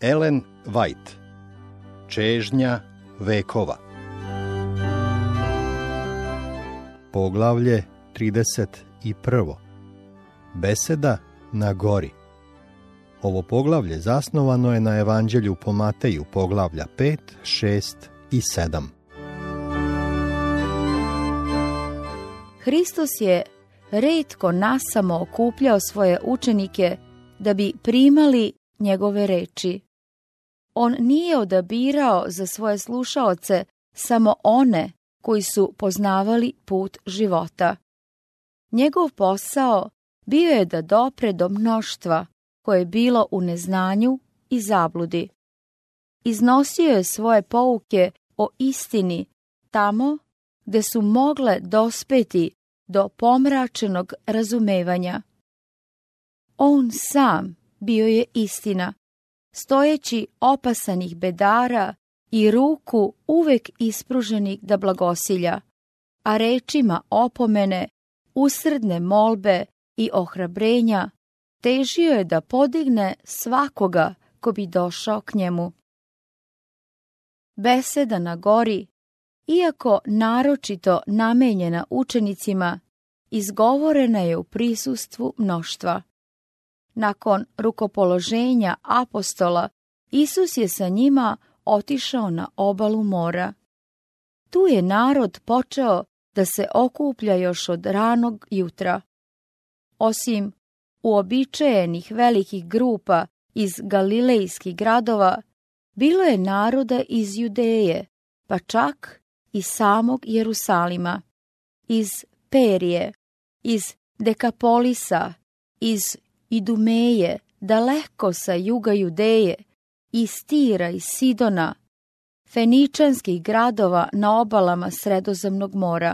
Ellen White. Čežnja vekova. Poglavlje 31. Beseda na gori. Ovo poglavlje zasnovano je na Evanđelju po Mateju, poglavlja 5, 6 i 7. Hristos je retko nasamo okupljao svoje učenike da bi primali njegove reči. On nije odabirao za svoje slušaoce samo one koji su poznavali put života. Njegov posao bio je da dopre do mnoštva koje je bilo u neznanju i zabludi. Iznosio je svoje pouke o istini tamo gde su mogle dospeti do pomračenog razumevanja. On sam bio je istina, stojeći opasanih bedara i ruku uvek ispruženih da blagosilja, a rečima opomene, usrdne molbe i ohrabrenja težio je da podigne svakoga ko bi došao k njemu. Beseda na gori, iako naročito namenjena učenicima, izgovorena je u prisustvu mnoštva. Nakon rukopoloženja apostola, Isus je sa njima otišao na obalu mora. Tu je narod počeo da se okuplja još od ranog jutra. Osim uobičajenih velikih grupa iz galilejskih gradova, bilo je naroda iz Judeje, pa čak iz samog Jerusalima, iz Perije, iz Dekapolisa, iz Idumeje, daleko sa juga Judeje, iz Tira i Sidona, feničanskih gradova na obalama Sredozemnog mora.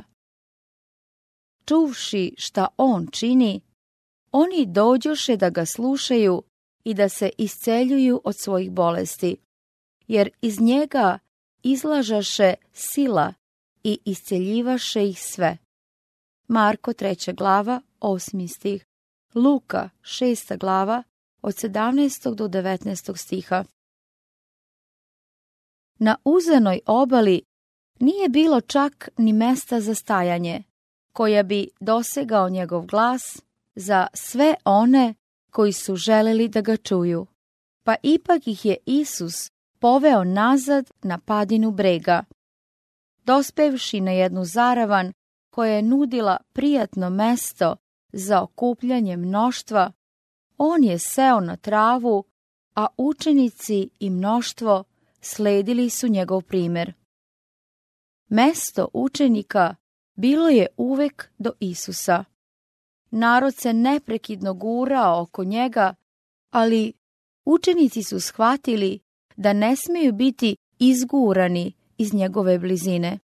Čuvši šta on čini, oni dođoše da ga slušaju i da se isceljuju od svojih bolesti, jer iz njega izlažaše sila i isceljivaše ih sve. Marko 3. glava, 8. stih, Luka 6. glava, od 17. do 19. stiha. Na uzanoj obali nije bilo čak ni mesta za stajanje, koja bi dosegao njegov glas za sve one koji su želeli da ga čuju. Pa ipak ih je Isus poveo nazad na padinu brega. Dospevši na jednu zaravan koja je nudila prijatno mesto za okupljanje mnoštva, on je seo na travu, a učenici i mnoštvo sledili su njegov primer. Mesto učenika bilo je uvek do Isusa. Narod se neprekidno gurao oko njega, ali učenici su shvatili da ne smeju biti izgurani iz njegove blizine.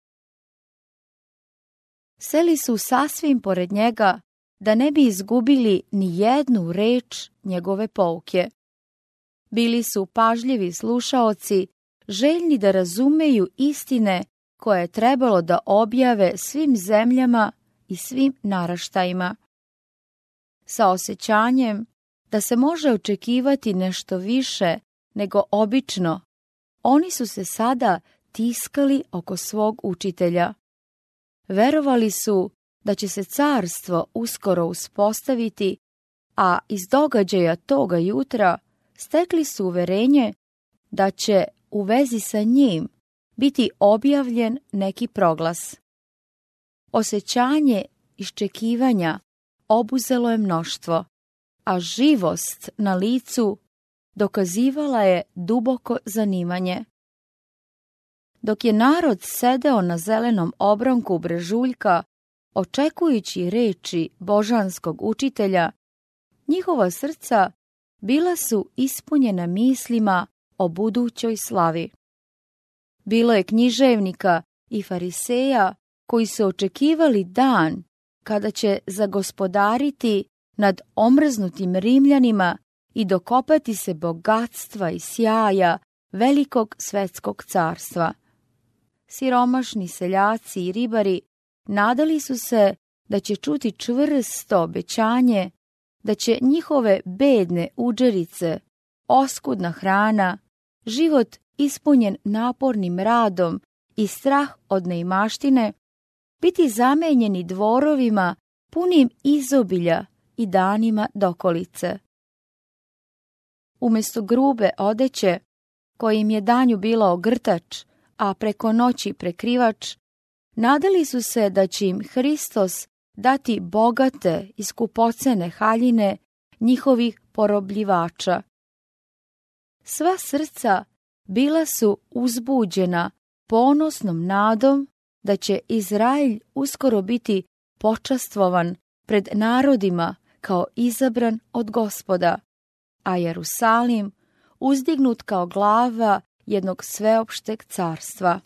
Seli su sasvim pored njega da ne bi izgubili ni jednu reč njegove pouke. Bili su pažljivi slušaoci, željni da razumeju istine koje je trebalo da objave svim zemljama i svim naraštajima. Sa osjećanjem da se može očekivati nešto više nego obično, oni su se sada tiskali oko svog učitelja. Verovali su da će se carstvo uskoro uspostaviti, a iz događaja toga jutra stekli su uverenje da će u vezi sa njim biti objavljen neki proglas. Osjećanje iščekivanja obuzelo je mnoštvo, a živost na licu dokazivala je duboko zanimanje. Dok je narod sedeo na zelenom obronku brežuljka, očekujući reči božanskog učitelja, njihova srca bila su ispunjena mislima o budućoj slavi. Bilo je književnika i fariseja koji su očekivali dan kada će zagospodariti nad omrznutim Rimljanima i dokopati se bogatstva i sjaja velikog svetskog carstva. Siromašni seljaci i ribari nadali su se da će čuti čvrsto obećanje da će njihove bedne udžerice, oskudna hrana život ispunjen napornim radom i strah od neimaštine, biti zamenjeni dvorovima punim izobilja i danima dokolice. Umjesto grube odeće, kojim je danju bila ogrtač, a preko noći prekrivač, nadali su se da će im Hristos dati bogate i skupocene haljine njihovih porobljivača. Sva srca bila su uzbuđena ponosnom nadom da će Izrael uskoro biti počastvovan pred narodima kao izabran od Gospoda, a Jerusalim uzdignut kao glava jednog sveopšteg carstva.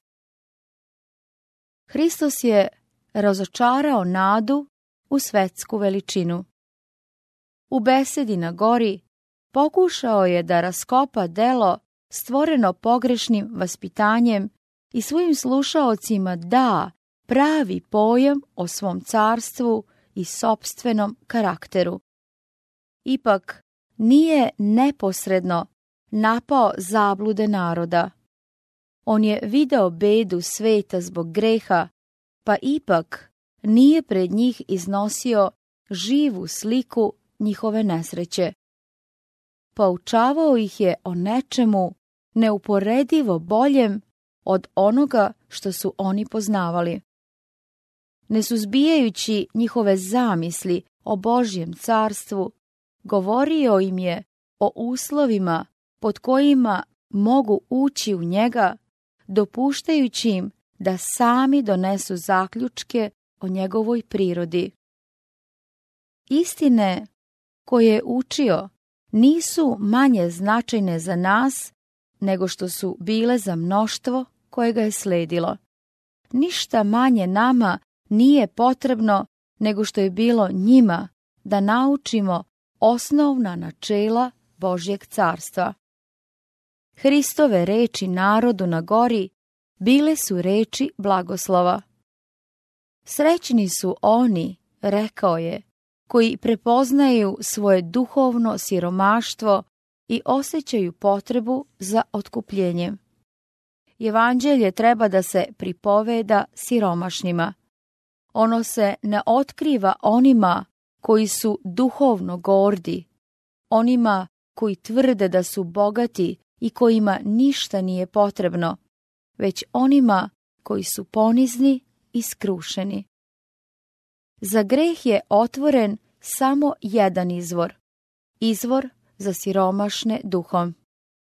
Hristos je razočarao nadu u svetsku veličinu. U besedi na gori pokušao je da raskopa delo stvoreno pogrešnim vaspitanjem i svojim slušaocima da pravi pojam o svom carstvu i sopstvenom karakteru. Ipak nije neposredno napao zablude naroda. On je video bedu sveta zbog greha, pa ipak nije pred njih iznosio živu sliku njihove nesreće. Poučavao ih je o nečemu neuporedivo boljem od onoga što su oni poznavali. Ne suzbijajući njihove zamisli o Božjem carstvu, govorio im je o uslovima pod kojima mogu ući u njega, dopuštajući im da sami donesu zaključke o njegovoj prirodi. Istine koje je učio nisu manje značajne za nas nego što su bile za mnoštvo koje ga je sledilo. Ništa manje nama nije potrebno nego što je bilo njima da naučimo osnovna načela Božjeg carstva. Hristove reči narodu na gori bile su reči blagoslova. Srećni su oni, rekao je, koji prepoznaju svoje duhovno siromaštvo i osjećaju potrebu za otkupljenjem. Evanđelje treba da se pripoveda siromašnima. Ono se ne otkriva onima koji su duhovno gordi, onima koji tvrde da su bogati i kojima ništa nije potrebno, već onima koji su ponizni i skrušeni. Za greh je otvoren samo jedan izvor, izvor za siromašne duhom.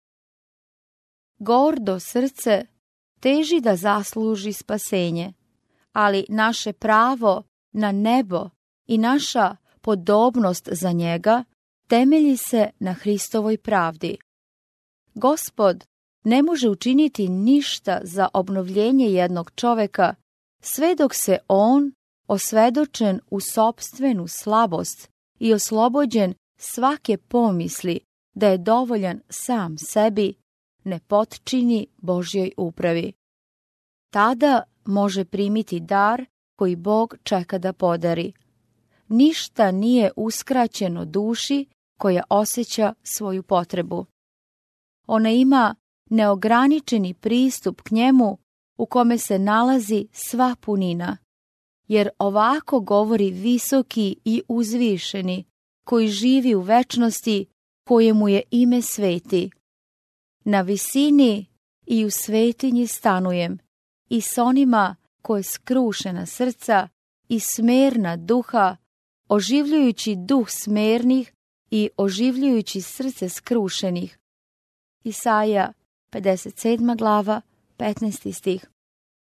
Gordo srce teži da zasluži spasenje, ali naše pravo na nebo i naša podobnost za njega temelji se na Hristovoj pravdi. Gospod ne može učiniti ništa za obnovljenje jednog čoveka sve dok se on, osvedočen u sopstvenu slabost i oslobođen svake pomisli da je dovoljan sam sebi, ne potčini Božjoj upravi. Tada može primiti dar koji Bog čeka da podari. Ništa nije uskraćeno duši koja osjeća svoju potrebu. Ona ima neograničeni pristup k njemu u kome se nalazi sva punina, jer ovako govori visoki i uzvišeni, koji živi u večnosti, kojemu je ime sveti. Na visini i u svetinji stanujem, i s onima koje skrušena srca i smerna duha, oživljujući duh smernih i oživljujući srce skrušenih. Isaija 57. glava, 15. stih.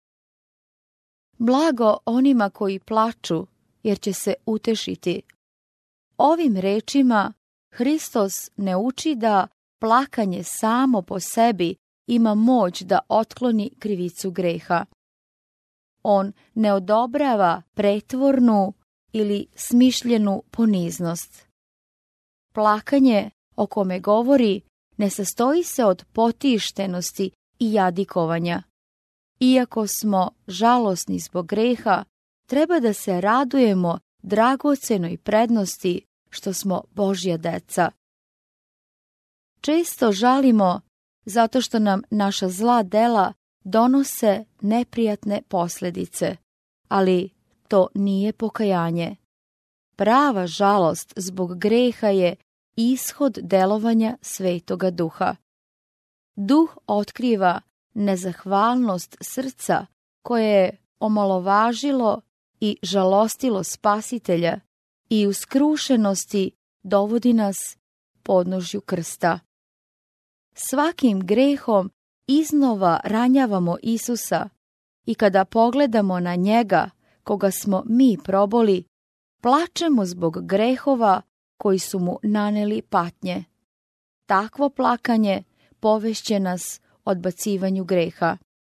Blago onima koji plaču, jer će se utešiti. Ovim rečima Hristos ne uči da plakanje samo po sebi ima moć da otkloni krivicu greha. On ne odobrava pretvornu ili smišljenu poniznost. Plakanje o kome govori ne sastoji se od potištenosti i jadikovanja. Iako smo žalosni zbog greha, treba da se radujemo dragocenoj prednosti što smo Božja deca. Često žalimo zato što nam naša zla dela donose neprijatne posljedice, ali to nije pokajanje. Prava žalost zbog greha je ishod delovanja Svetoga Duha. Duh otkriva nezahvalnost srca koje je omalovažilo i žalostilo Spasitelja i u skrušenosti dovodi nas podnožju krsta. Svakim grehom iznova ranjavamo Isusa i kada pogledamo na njega, koga smo mi proboli, plačemo zbog grehova koji su mu naneli patnje. Takvo plakanje povešće nas odbacivanju greha.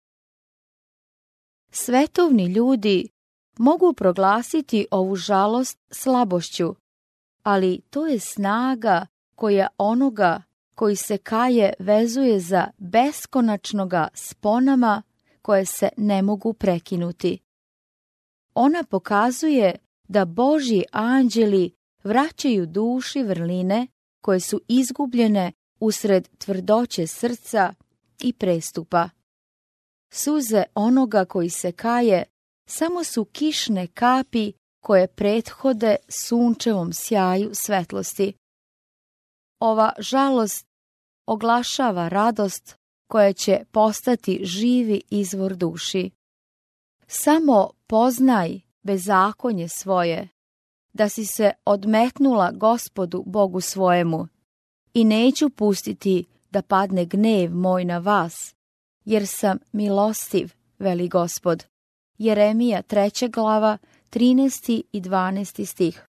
Svetovni ljudi mogu proglasiti ovu žalost slabošću, ali to je snaga koja onoga koji se kaje vezuje za beskonačnoga sponama koje se ne mogu prekinuti. Ona pokazuje da Božji anđeli vraćaju duši vrline koje su izgubljene usred tvrdoće srca i prestupa. Suze onoga koji se kaje samo su kišne kapi koje prethode sunčevom sjaju svetlosti. Ova žalost oglašava radost koja će postati živi izvor duši. Samo poznaj bezakonje svoje, da si se odmetnula Gospodu Bogu svojemu, i neću pustiti da padne gnev moj na vas, jer sam milostiv, veli Gospod. Jeremija 3. glava, 13. i 12. stih.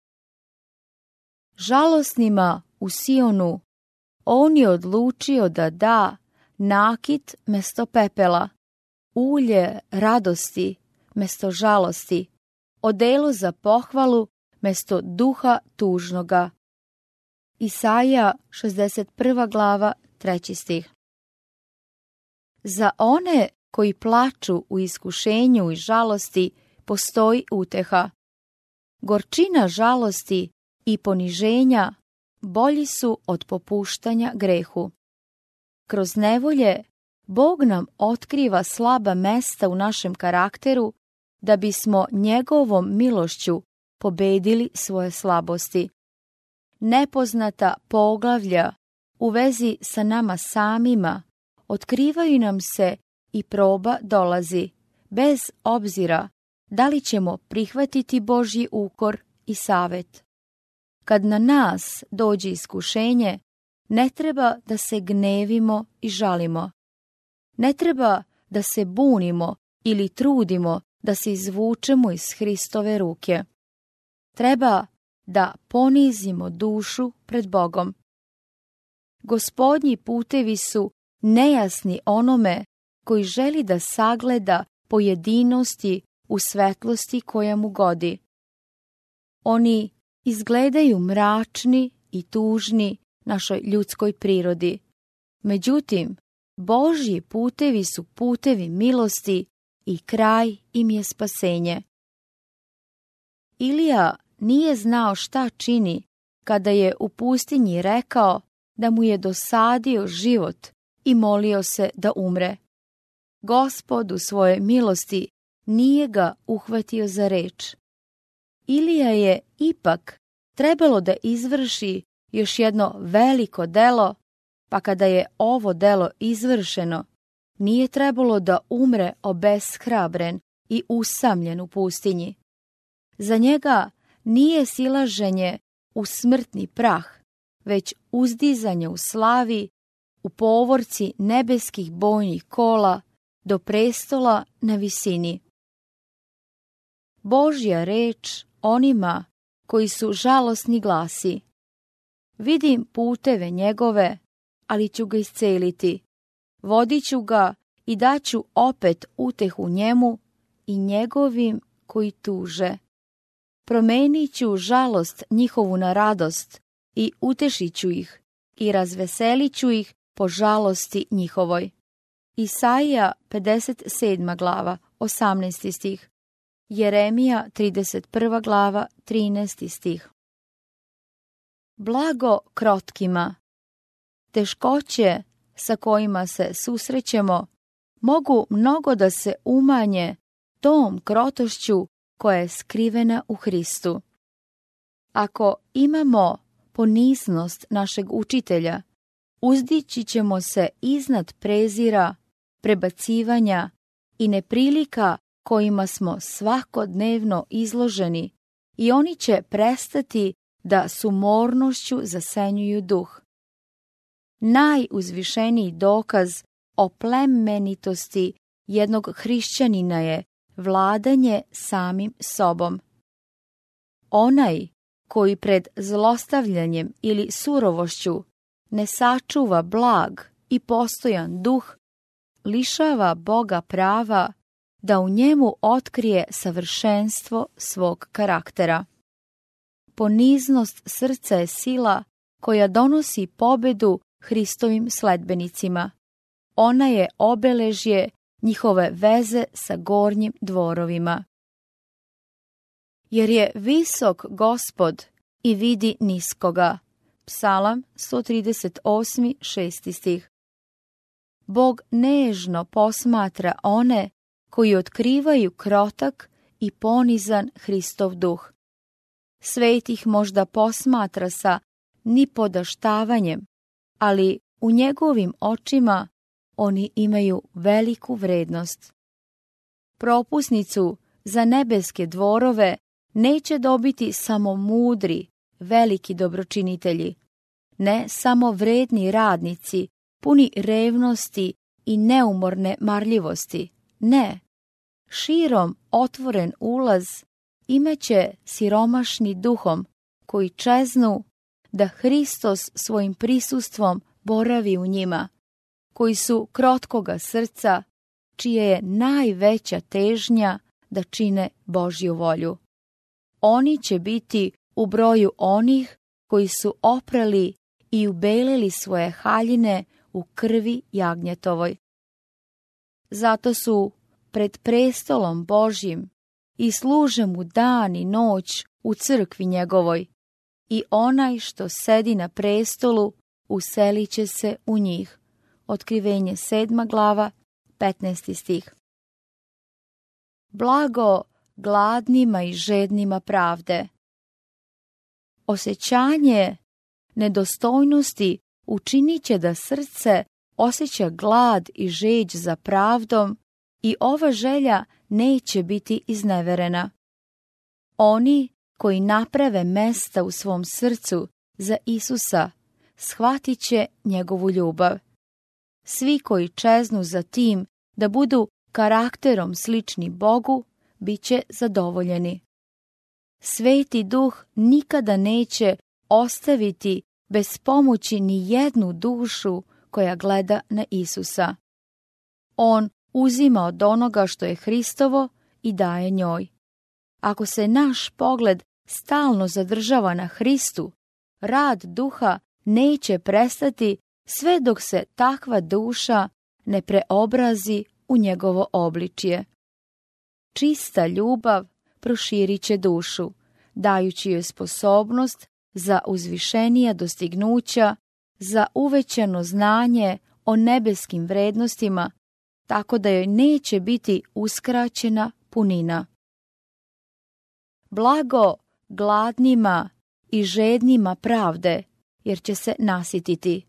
Žalosnima u Sionu on je odlučio da da nakit mesto pepela, ulje radosti mesto žalosti, odelo za pohvalu mesto duha tužnoga. Isaija 61. glava, 3. stih. Za one koji plaču u iskušenju i žalosti postoji uteha. Gorčina žalosti i poniženja bolji su od popuštanja grehu. Kroz nevolje Bog nam otkriva slaba mesta u našem karakteru da bismo njegovom milošću pobedili svoje slabosti. Nepoznata poglavlja u vezi sa nama samima otkrivaju nam se i proba dolazi, bez obzira da li ćemo prihvatiti Božji ukor i savet. Kad na nas dođe iskušenje, ne treba da se gnevimo i žalimo. Ne treba da se bunimo ili trudimo da se izvučemo iz Hristove ruke. Treba da ponizimo dušu pred Bogom. Gospodnji putevi su nejasni onome koji želi da sagleda pojedinosti u svetlosti koja mu godi. Oni izgledaju mračni i tužni našoj ljudskoj prirodi. Međutim, Božji putevi su putevi milosti i kraj im je spasenje. Ilija nije znao šta čini kada je u pustinji rekao da mu je dosadio život i molio se da umre. Gospod u svojoj milosti nije ga uhvatio za reč. Ilija je ipak trebalo da izvrši još jedno veliko delo, pa kada je ovo delo izvršeno, nije trebalo da umre obeshrabren i usamljen u pustinji. Za njega nije silaženje u smrtni prah, već uzdizanje u slavi, u povorci nebeskih bojnih kola do prestola na visini. Božja reč onima koji su žalosni glasi: vidim puteve njegove, ali ću ga isceliti. Vodit ću ga i daću opet utehu njemu i njegovim koji tuže. Promenit ću žalost njihovu na radost i utešit ću ih i razveselit ću ih po žalosti njihovoj. Isaija 57. glava, 18. stih. Jeremija 31. glava, 13. stih. Blago krotkima. Teškoće sa kojima se susrećemo mogu mnogo da se umanje tom krotošću koja je skrivena u Hristu. Ako imamo poniznost našeg učitelja, uzdići ćemo se iznad prezira, prebacivanja i neprilika kojima smo svakodnevno izloženi i oni će prestati da sumornošću zasenjuju duh. Najuzvišeniji dokaz o plemenitosti jednog hrišćanina je vladanje samim sobom. Onaj koji pred zlostavljanjem ili surovošću ne sačuva blag i postojan duh, lišava Boga prava da u njemu otkrije savršenstvo svog karaktera. Poniznost srca je sila koja donosi pobedu Hristovim sledbenicima. Ona je obeležje njihove veze sa gornjim dvorovima. Jer je visok Gospod i vidi niskoga. Psalam 138, 6. stih. Bog nežno posmatra one koji otkrivaju krotak i ponizan Hristov duh. Svet ih možda posmatra sa nipodaštavanjem, ali u njegovim očima oni imaju veliku vrednost. Propusnicu za nebeske dvorove neće dobiti samo mudri, veliki dobročinitelji, ne samo vredni radnici, puni revnosti i neumorne marljivosti. Ne, širom otvoren ulaz imaće siromašni duhom koji čeznu da Hristos svojim prisustvom boravi u njima, koji su krotkoga srca, čije je najveća težnja da čine Božju volju. Oni će biti u broju onih koji su oprali i ubelili svoje haljine u krvi jagnjetovoj. Zato su pred prestolom Božjim i služe mu dan i noć u crkvi njegovoj, i onaj što sedi na prestolu uselit će se u njih. Otkrivenje 7. glava, 15. stih. Blago gladnima i žednima pravde. Osjećanje nedostojnosti učinit će da srce osjeća glad i žeđ za pravdom i ova želja neće biti izneverena. Oni koji naprave mesta u svom srcu za Isusa shvatit će njegovu ljubav. Svi koji čeznu za tim da budu karakterom slični Bogu, bit će zadovoljeni. Sveti Duh nikada neće ostaviti bez pomoći ni jednu dušu koja gleda na Isusa. On uzima od onoga što je Hristovo i daje njoj. Ako se naš pogled stalno zadržava na Hristu, rad Duha neće prestati sve dok se takva duša ne preobrazi u njegovo obličje. Čista ljubav proširit će dušu, dajući joj sposobnost za uzvišenija dostignuća, za uvećano znanje o nebeskim vrednostima, tako da joj neće biti uskraćena punina. Blago gladnima i žednima pravde, jer će se nasititi.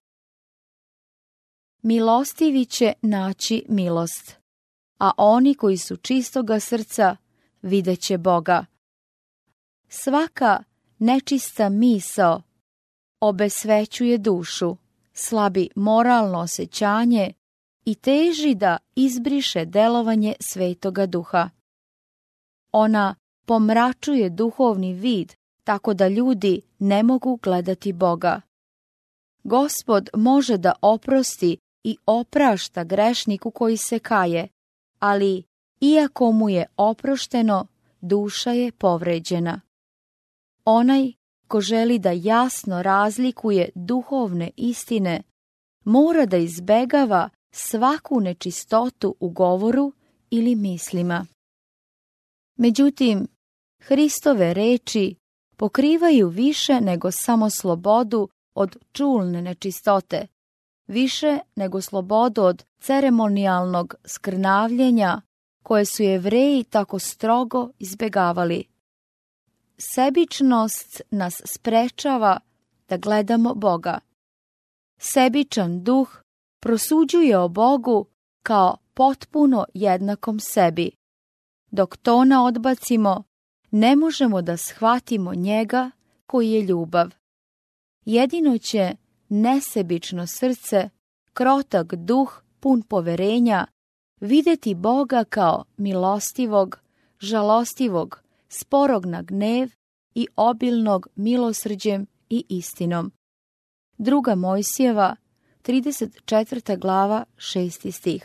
Milostivi će naći milost, a oni koji su čistoga srca vidjet će Boga. Svaka nečista misao obesvećuje dušu, slabi moralno osjećanje i teži da izbriše delovanje Svetoga Duha. Ona pomračuje duhovni vid, tako da ljudi ne mogu gledati Boga. Gospod može da oprosti i oprašta grešniku koji se kaje, ali iako mu je oprošteno, duša je povređena. Onaj ko želi da jasno razlikuje duhovne istine, mora da izbegava svaku nečistotu u govoru ili mislima. Međutim, Hristove reči pokrivaju više nego samo slobodu od čulne nečistote, više nego slobodu od ceremonijalnog skrnavljenja koje su Jevreji tako strogo izbjegavali. Sebičnost nas sprečava da gledamo Boga. Sebičan duh prosuđuje o Bogu kao potpuno jednakom sebi. Dok to ne odbacimo, ne možemo da shvatimo njega koji je ljubav. Jedino će nesebično srce, krotak duh pun poverenja, vidjeti Boga kao milostivog, žalostivog, sporog na gnev i obilnog milosrđem i istinom. 2. Mojsijeva, 34. glava, 6. stih.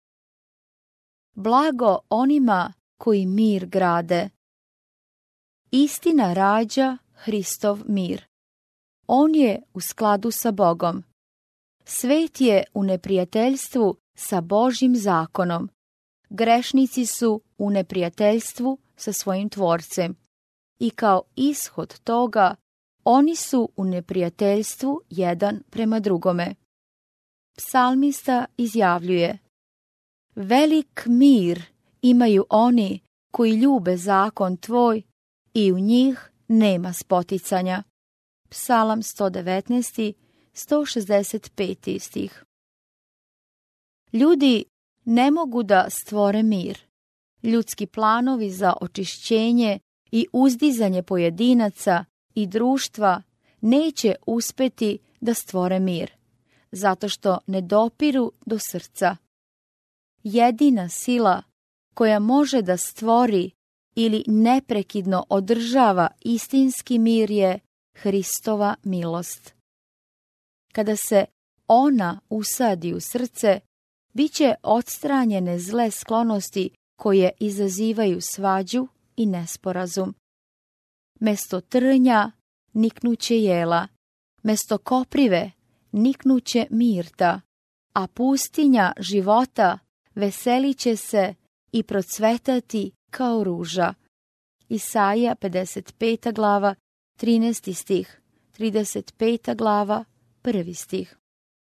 Blago onima koji mir grade. Istina rađa Hristov mir. On je u skladu sa Bogom. Svet je u neprijateljstvu sa Božjim zakonom. Grešnici su u neprijateljstvu sa svojim Tvorcem. I kao ishod toga, oni su u neprijateljstvu jedan prema drugome. Psalmista izjavljuje: Velik mir imaju oni koji ljube zakon tvoj i u njih nema spoticanja. Psalam 119. 165. stih. Ljudi ne mogu da stvore mir. Ljudski planovi za očišćenje i uzdizanje pojedinaca i društva neće uspeti da stvore mir, zato što ne dopiru do srca. Jedina sila koja može da stvori ili neprekidno održava istinski mir je Hristova milost. Kada se ona usadi u srce, bit će odstranjene zle sklonosti koje izazivaju svađu i nesporazum. Mesto trnja niknuće jela, mesto koprive niknuće mirta, a pustinja života veselit će se i procvetati kao ruža. Isaija 55. glava, 13. stih, 35. glava, 1. stih.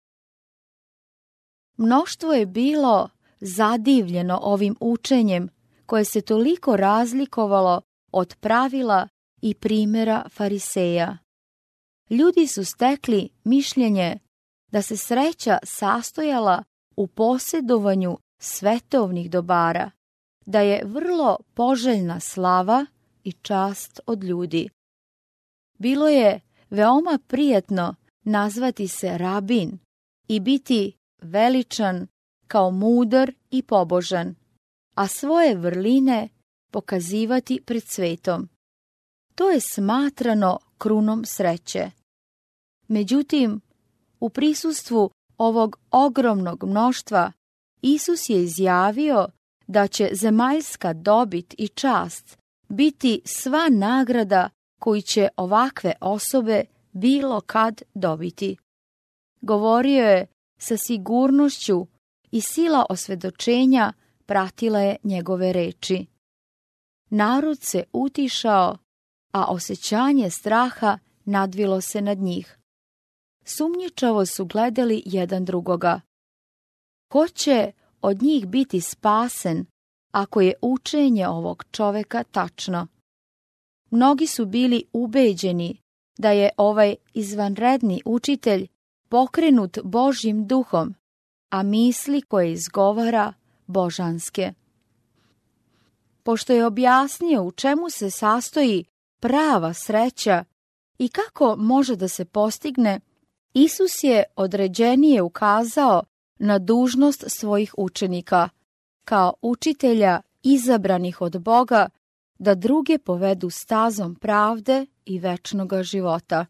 Mnoštvo je bilo zadivljeno ovim učenjem koje se toliko razlikovalo od pravila i primjera fariseja. Ljudi su stekli mišljenje da se sreća sastojala u posjedovanju svetovnih dobara, da je vrlo poželjna slava i čast od ljudi. Bilo je veoma prijatno nazvati se rabin i biti veličan kao mudar i pobožan, a svoje vrline pokazivati pred svetom. To je smatrano krunom sreće. Međutim, u prisustvu ovog ogromnog mnoštva, Isus je izjavio da će zemaljska dobit i čast biti sva nagrada koju će ovakve osobe bilo kad dobiti. Govorio je sa sigurnošću i sila osvjedočenja pratila je njegove reči. Narod se utišao, a osjećanje straha nadvilo se nad njih. Sumnjičavo su gledali jedan drugoga. Ko će od njih biti spasen ako je učenje ovog čoveka tačno? Mnogi su bili ubeđeni da je ovaj izvanredni učitelj pokrenut Božjim duhom, a misli koje izgovara božanske. Pošto je objasnio u čemu se sastoji prava sreća i kako može da se postigne, Isus je određenije ukazao na dužnost svojih učenika, kao učitelja izabranih od Boga, da druge povedu stazom pravde i večnoga života.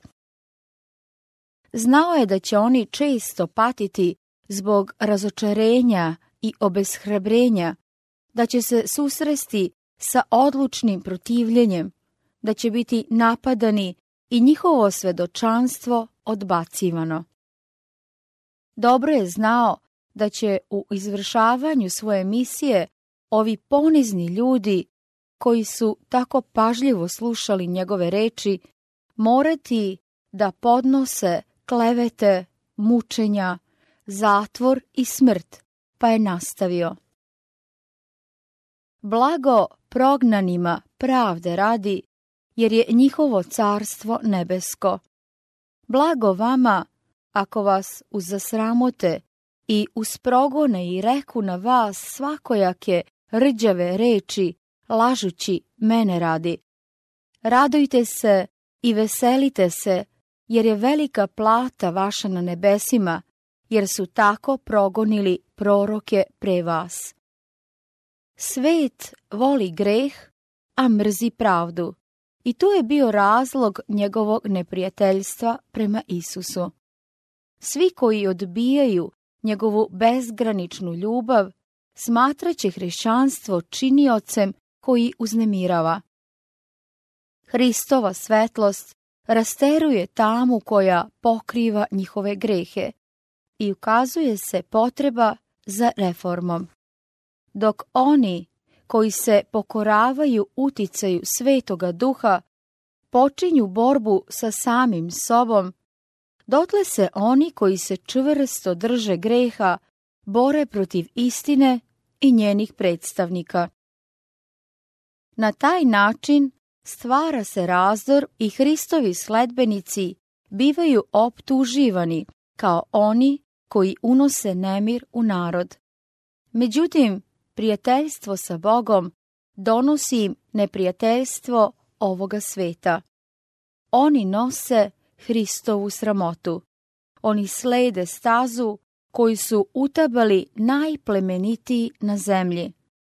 Znao je da će oni često patiti zbog razočarenja i obeshrabrenja, da će se susresti sa odlučnim protivljenjem, da će biti napadani i njihovo svedočanstvo odbacivano. Dobro je znao da će u izvršavanju svoje misije ovi ponizni ljudi, koji su tako pažljivo slušali njegove reči, morati da podnose klevete, mučenja, zatvor i smrt, pa je nastavio. Blago prognanima pravde radi, jer je njihovo carstvo nebesko. Blago vama, ako vas uzasramote i usprogone i reku na vas svakojake rđave reči, lažući mene radi. Radujte se i veselite se, jer je velika plata vaša na nebesima, jer su tako progonili proroke pre vas. Svet voli greh, a mrzi pravdu. I tu je bio razlog njegovog neprijateljstva prema Isusu. Svi koji odbijaju njegovu bezgraničnu ljubav, smatraće hrišćanstvo činiocem koji uznemirava. Hristova svetlost rasteruje tamu koja pokriva njihove grehe i ukazuje se potreba za reformom. Dok oni koji se pokoravaju uticaju Svetoga Duha počinju borbu sa samim sobom, dotle se oni koji se čvrsto drže greha bore protiv istine i njenih predstavnika. Na taj način stvara se razdor i Hristovi sledbenici bivaju optuživani kao oni koji unose nemir u narod. Međutim, prijateljstvo sa Bogom donosi im neprijateljstvo ovoga sveta. Oni nose Hristovu sramotu. Oni slede stazu koju su utabali najplemenitiji na zemlji.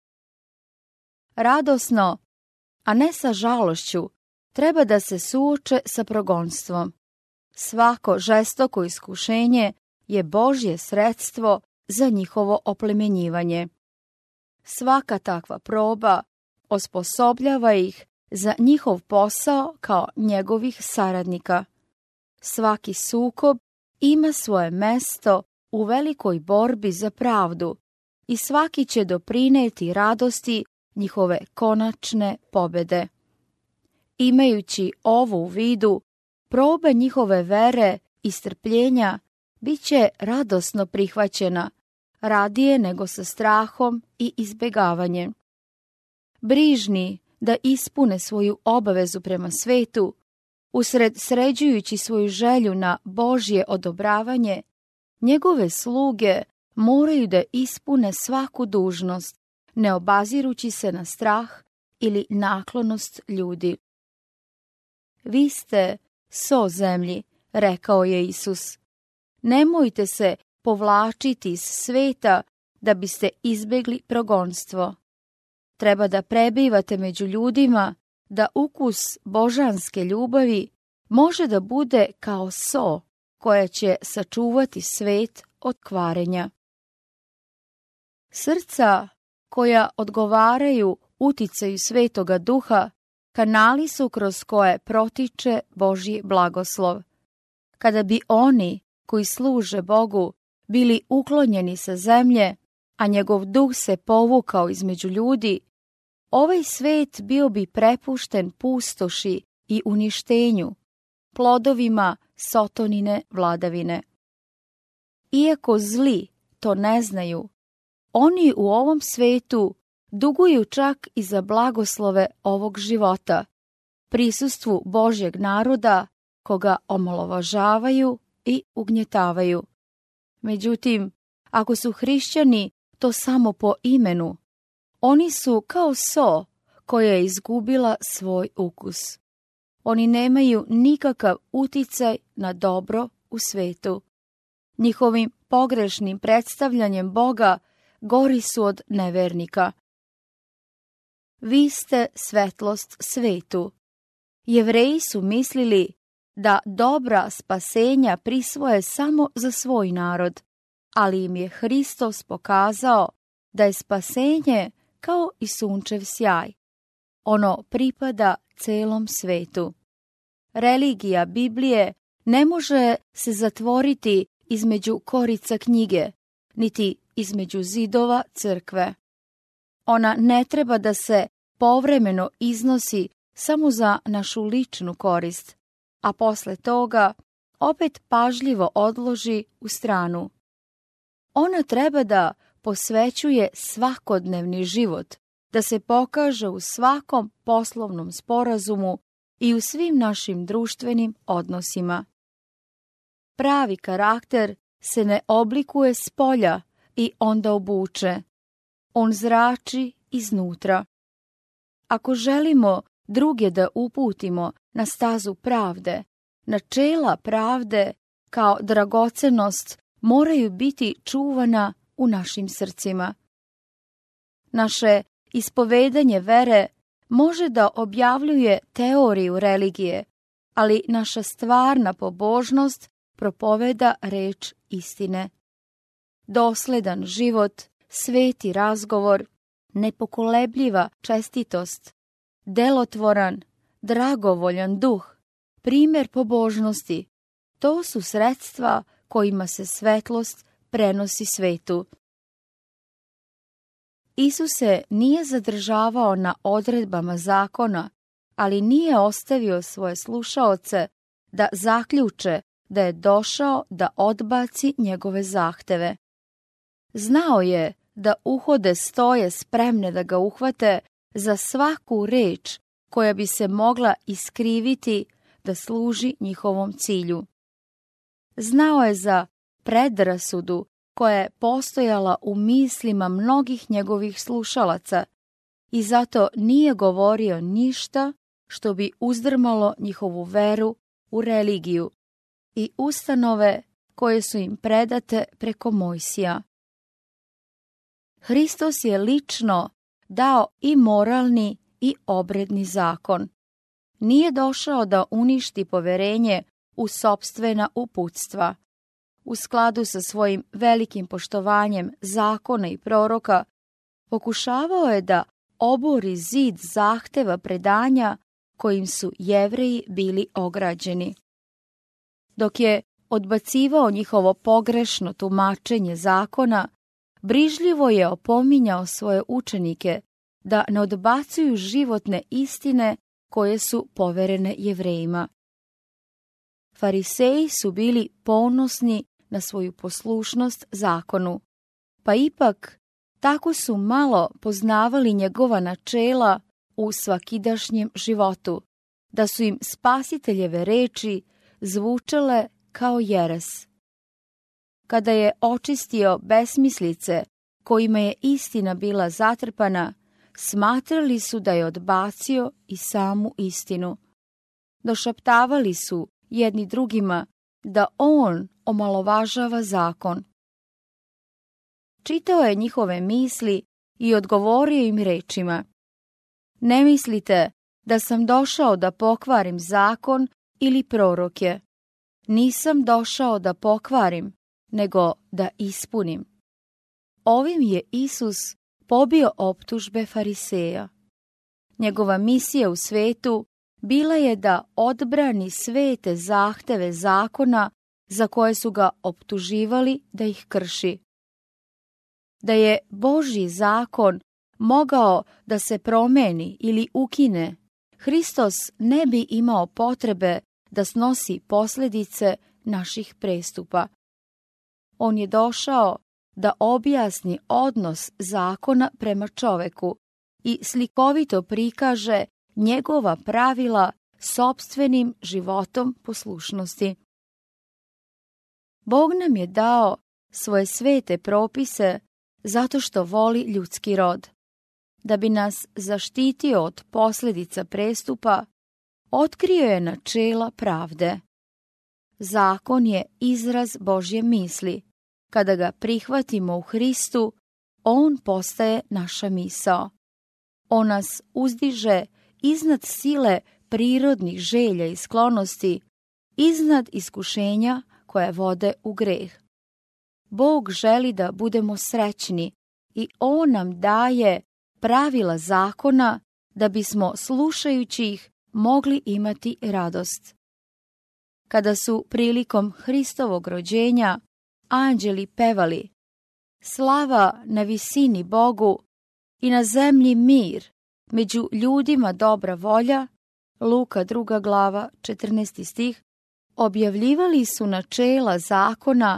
Radosno, a ne sa žalošću, treba da se suoče sa progonstvom. Svako žestoko iskušenje je Božje sredstvo za njihovo oplemenjivanje. Svaka takva proba osposobljava ih za njihov posao kao njegovih saradnika. Svaki sukob ima svoje mesto u velikoj borbi za pravdu i svaki će doprineti radosti njihove konačne pobede. Imajući ovo u vidu, proba njihove vere i strpljenja bit će radosno prihvaćena, radije nego sa strahom i izbegavanjem. Brižni da ispune svoju obavezu prema svetu, usred sređujući svoju želju na Božje odobravanje, njegove sluge moraju da ispune svaku dužnost, ne obazirući se na strah ili naklonost ljudi. Vi ste so zemlji, rekao je Isus. Nemojte se povlačiti iz sveta da biste izbegli progonstvo. Treba da prebivate među ljudima, da ukus božanske ljubavi može da bude kao so koja će sačuvati svet od kvarenja. Srca koja odgovaraju uticaju Svetoga Duha kanali su kroz koje protiče Božji blagoslov. Kada bi oni koji služe Bogu bili uklonjeni sa zemlje, a njegov duh se povukao između ljudi, ovaj svet bio bi prepušten pustoši i uništenju, plodovima Sotonine vladavine. Iako zli to ne znaju, oni u ovom svetu duguju čak i za blagoslove ovog života, prisustvu Božjeg naroda, koga omalovažavaju i ugnjetavaju. Međutim, ako su hrišćani to samo po imenu, oni su kao so koja je izgubila svoj ukus. Oni nemaju nikakav uticaj na dobro u svetu. Njihovim pogrešnim predstavljanjem Boga gori su od nevernika. Vi ste svetlost svetu. Jevreji su mislili da dobra spasenja prisvoje samo za svoj narod, ali im je Hristos pokazao da je spasenje kao i sunčev sjaj. Ono pripada celom svetu. Religija Biblije ne može se zatvoriti između korica knjige, niti između zidova crkve. Ona ne treba da se povremeno iznosi samo za našu ličnu korist, a posle toga opet pažljivo odloži u stranu. Ona treba da posvećuje svakodnevni život, da se pokaže u svakom poslovnom sporazumu i u svim našim društvenim odnosima. Pravi karakter se ne oblikuje spolja i onda obuče. On zrači iznutra. Ako želimo druge da uputimo na stazu pravde, načela pravde kao dragocenost moraju biti čuvana u našim srcima. Naše ispovedanje vere može da objavljuje teoriju religije, ali naša stvarna pobožnost propoveda reč istine. Dosledan život, sveti razgovor, nepokolebljiva čestitost, delotvoran, dragovoljan duh, primjer pobožnosti, to su sredstva kojima se svetlost prenosi svetu. Isus se nije zadržavao na odredbama zakona, ali nije ostavio svoje slušaoce da zaključe da je došao da odbaci njegove zahteve. Znao je da uhode stoje spremne da ga uhvate za svaku reč koja bi se mogla iskriviti da služi njihovom cilju. Znao je za predrasudu koja je postojala u mislima mnogih njegovih slušalaca i zato nije govorio ništa što bi uzdrmalo njihovu veru u religiju i ustanove koje su im predate preko Mojsija. Hristos je lično dao i moralni i obredni zakon. Nije došao da uništi poverenje u sopstvena uputstva. U skladu sa svojim velikim poštovanjem zakona i proroka, pokušavao je da obori zid zahteva predanja kojim su Jevreji bili ograđeni. Dok je odbacivao njihovo pogrešno tumačenje zakona, brižljivo je opominjao svoje učenike da ne odbacuju životne istine koje su poverene Jevrejima. Fariseji su bili ponosni na svoju poslušnost zakonu, pa ipak tako su malo poznavali njegova načela u svakidašnjem životu, da su im spasiteljeve reči zvučale kao jeres. Kada je očistio besmislice kojima je istina bila zatrpana, smatrali su da je odbacio i samu istinu. Došaptavali su jedni drugima da on omalovažava zakon. Čitao je njihove misli i odgovorio im rečima: Ne mislite da sam došao da pokvarim zakon ili proroke. Nisam došao da pokvarim, nego da ispunim. Ovim je Isus pobio optužbe Fariseja. Njegova misija u svetu bila je da odbrani svete zahteve zakona za koje su ga optuživali da ih krši. Da je Božji zakon mogao da se promeni ili ukine, Hristos ne bi imao potrebe da snosi posljedice naših prestupa. On je došao da objasni odnos zakona prema čoveku i slikovito prikaže njegova pravila sopstvenim životom poslušnosti. Bog nam je dao svoje svete propise zato što voli ljudski rod. Da bi nas zaštitio od posljedica prestupa, otkrio je načela pravde. Zakon je izraz Božje misli. Kada ga prihvatimo u Hristu, on postaje naša misao. On nas uzdiže iznad sile prirodnih želja i sklonosti, iznad iskušenja koje vode u greh. Bog želi da budemo srećni i on nam daje pravila zakona da bismo slušajući ih mogli imati radost. Kada su prilikom Hristovog rođenja anđeli pevali: Slava na visini Bogu i na zemlji mir, među ljudima dobra volja, Luka 2. glava 14. stih, objavljivali su načela zakona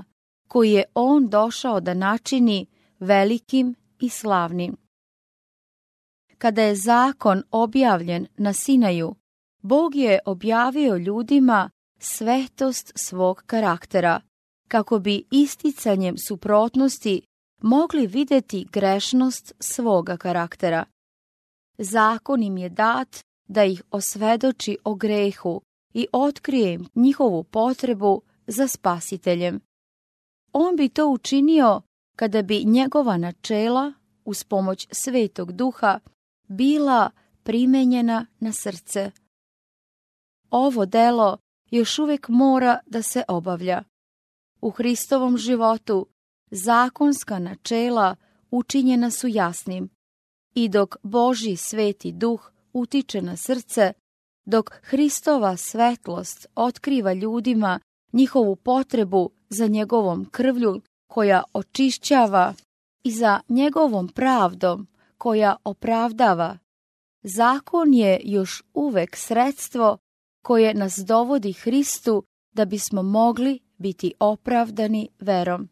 koji je on došao da načini velikim i slavnim. Kada je zakon objavljen na Sinaju, Bog je objavio ljudima svetost svog karaktera, kako bi isticanjem suprotnosti mogli vidjeti grešnost svoga karaktera. Zakon im je dat da ih osvedoči o grehu i otkrije im njihovu potrebu za spasiteljem. On bi to učinio kada bi njegova načela, uz pomoć Svetog Duha, bila primenjena na srce. Ovo delo još uvijek mora da se obavlja. U Hristovom životu zakonska načela učinjena su jasnim i dok Božji Sveti Duh utiče na srce, dok Hristova svetlost otkriva ljudima njihovu potrebu za njegovom krvlju koja očišćava i za njegovom pravdom koja opravdava, zakon je još uvek sredstvo koje nas dovodi Hristu da bismo mogli biti opravdani verom.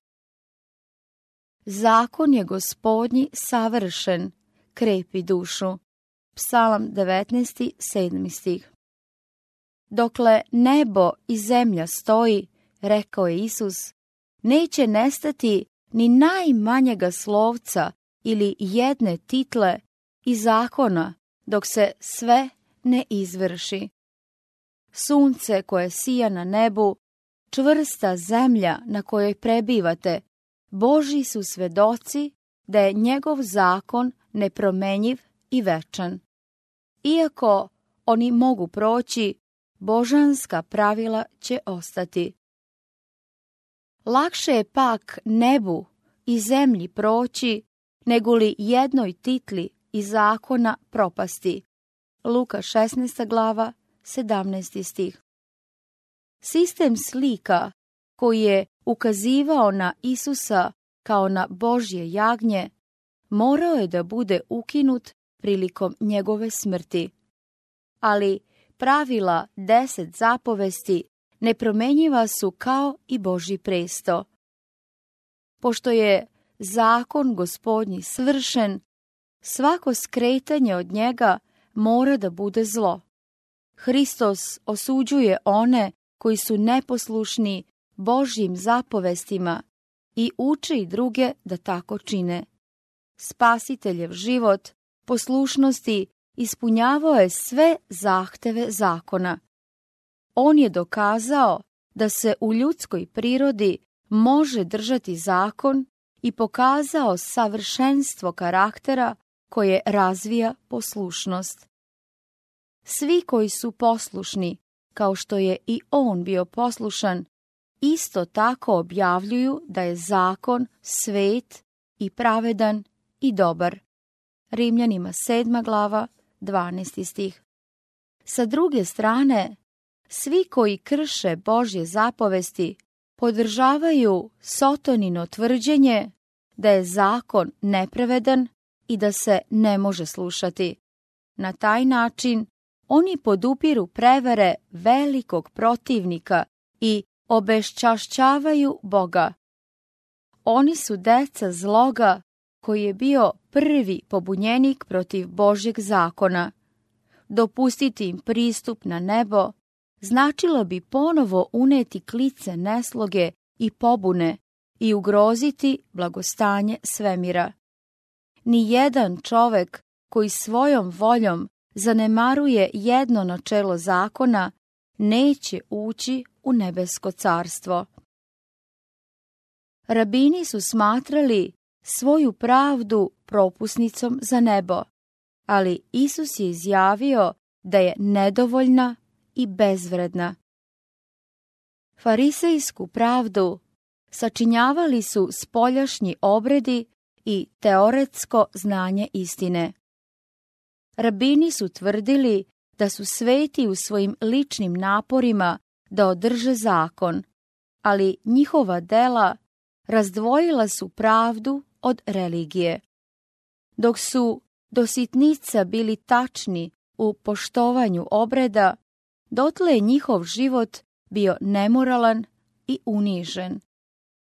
Zakon je Gospodnji savršen, krepi dušu. Psalam 19. 7. stih. Dokle nebo i zemlja stoji, rekao je Isus, neće nestati ni najmanjega slovca ili jedne title i zakona dok se sve ne izvrši. Sunce koje sija na nebu, čvrsta zemlja na kojoj prebivate, Božji su svedoci da je njegov zakon nepromenjiv i večan. Iako oni mogu proći, božanska pravila će ostati. Lakše je pak nebu i zemlji proći, nego li jednoj titli i zakona propasti. Luka 16. glava, 17. stih. Sistem slika koji je ukazivao na Isusa kao na Božje jagnje, morao je da bude ukinut prilikom njegove smrti. Ali pravila 10 zapovesti nepromenjiva su kao i Božji presto. Pošto je zakon Gospodnji svršen, svako skretanje od njega mora da bude zlo. Hristos osuđuje one koji su neposlušni Božjim zapovestima i uči druge da tako čine. Spasiteljev život poslušnosti ispunjavao je sve zahteve zakona. On je dokazao da se u ljudskoj prirodi može držati zakon i pokazao savršenstvo karaktera koje razvija poslušnost. Svi koji su poslušni, kao što je i on bio poslušan, isto tako objavljuju da je zakon svet i pravedan i dobar. Rimljanima 7. glava, 12. stih. Sa druge strane, svi koji krše Božje zapovesti podržavaju Sotonino tvrđenje da je zakon nepravedan i da se ne može slušati. Na taj način oni podupiru prevare velikog protivnika i obeščašćavaju Boga. Oni su deca zloga koji je bio prvi pobunjenik protiv Božjeg zakona. Dopustiti im pristup na nebo značilo bi ponovo uneti klice nesloge i pobune i ugroziti blagostanje svemira. Nijedan čovek koji svojom voljom zanemaruje jedno načelo zakona neće ući u nebesko carstvo. Rabini su smatrali svoju pravdu propusnicom za nebo, ali Isus je izjavio da je nedovoljna i bezvredna. Farisejsku pravdu sačinjavali su spoljašnji obredi i teoretsko znanje istine. Rabini su tvrdili da su sveti u svojim ličnim naporima da održe zakon, ali njihova dela razdvojila su pravdu od religije. Dok su do sitnica bili tačni u poštovanju obreda, dotle je njihov život bio nemoralan i unižen.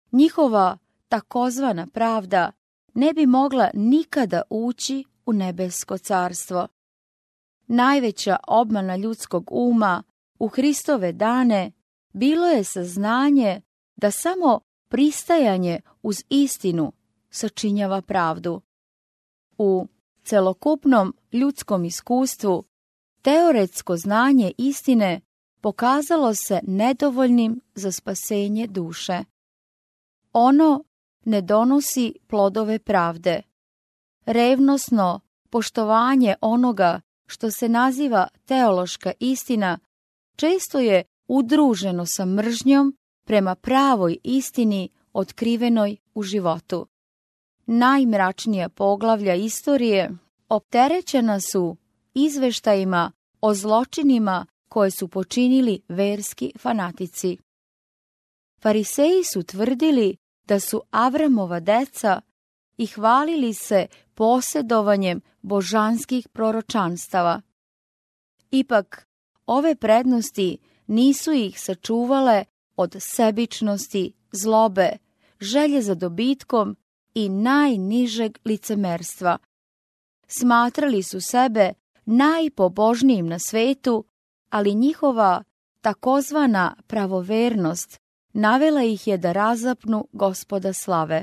njihova takozvana pravda ne bi mogla nikada ući u nebesko carstvo. Najveća obmana ljudskog uma u Hristove dane bilo je saznanje da samo pristajanje uz istinu sačinjava pravdu. U celokupnom ljudskom iskustvu teoretsko znanje istine pokazalo se nedovoljnim za spasenje duše. Ono ne donosi plodove pravde. Revnosno poštovanje onoga što se naziva teološka istina često je udruženo sa mržnjom prema pravoj istini otkrivenoj u životu. Najmračnija poglavlja istorije opterećena su izveštajima o zločinima koje su počinili verski fanatici. Fariseji su tvrdili da su Avramova deca i hvalili se posjedovanjem božanskih proročanstava. Ipak, ove prednosti nisu ih sačuvale od sebičnosti, zlobe, želje za dobitkom i najnižeg licemerstva. Smatrali su sebe najpobožnijim na svetu, ali njihova takozvana pravovernost navela ih je da razapnu Gospoda slave.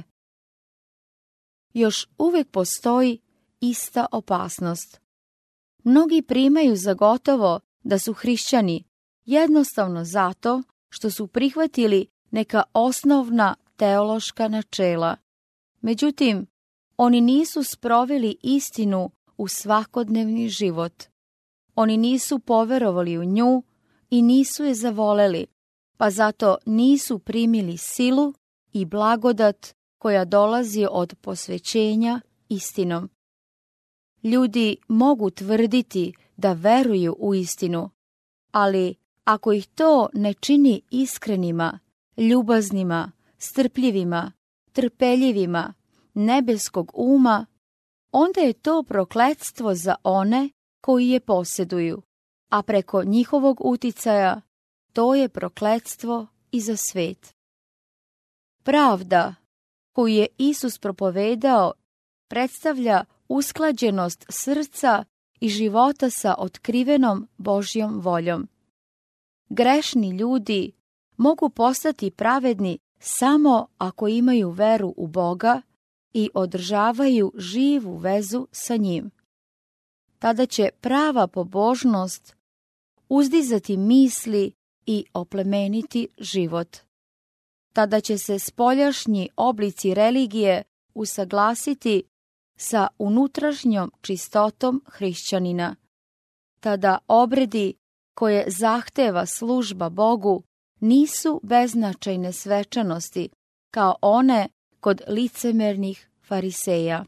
Još uvijek postoji ista opasnost. Mnogi primaju za gotovo da su hrišćani jednostavno zato što su prihvatili neka osnovna teološka načela. Međutim, oni nisu sproveli istinu u svakodnevni život. Oni nisu poverovali u nju i nisu je zavoleli, pa zato nisu primili silu i blagodat koja dolazi od posvećenja istinom. Ljudi mogu tvrditi da veruju u istinu, ali ako ih to ne čini iskrenima, ljubaznima, strpljivima, trpeljivima, nebeskog uma, onda je to prokletstvo za one koji je posjeduju, a preko njihovog uticaja to je prokletstvo i za svet. Pravda koju je Isus propovedao predstavlja usklađenost srca i života sa otkrivenom Božjom voljom. Grešni ljudi mogu postati pravedni samo ako imaju veru u Boga i održavaju živu vezu sa njim. Tada će prava pobožnost uzdizati misli i oplemeniti život. Tada će se spoljašnji oblici religije usaglasiti sa unutrašnjom čistotom hrišćanina. Tada obredi koje zahteva služba Bogu nisu beznačajne svečanosti kao one kod licemernih fariseja.